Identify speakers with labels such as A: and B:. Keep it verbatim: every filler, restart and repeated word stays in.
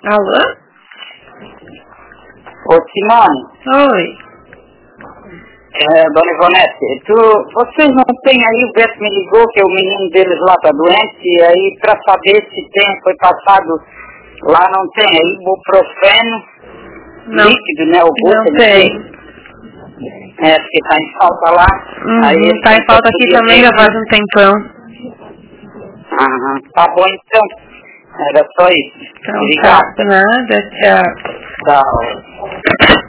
A: Alô?
B: Ô, Simone.
A: Oi.
B: É, dona Ivonete, tu, vocês não têm aí, o Beto me ligou que o menino deles lá tá doente, e aí pra saber se tem, foi passado, lá não tem, aí ibuprofeno,
A: Não,
B: líquido, né, o
A: não
B: gota,
A: tem.
B: É, porque tá em falta lá.
A: Uhum,
B: Aí
A: tá em falta aqui também já faz um tempão.
B: Aham, tá bom então. Era só isso.
A: Então
B: Obrigado.
A: tá, nada, tchau.
B: Tchau.